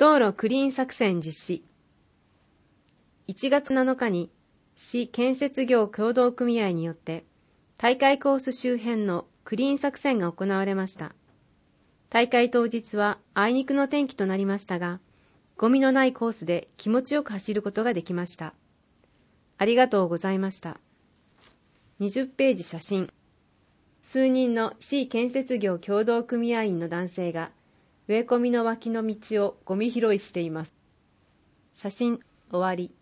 道路クリーン作戦実施。1月7日に市建設業協同組合によって大会コース周辺のクリーン作戦が行われました。大会当日はあいにくの天気となりましたが、ゴミのないコースで気持ちよく走ることができました。ありがとうございました。20ページ写真。数人の市建設業協同組合員の男性が植え込みの脇の道をゴミ拾いしています。写真終わり。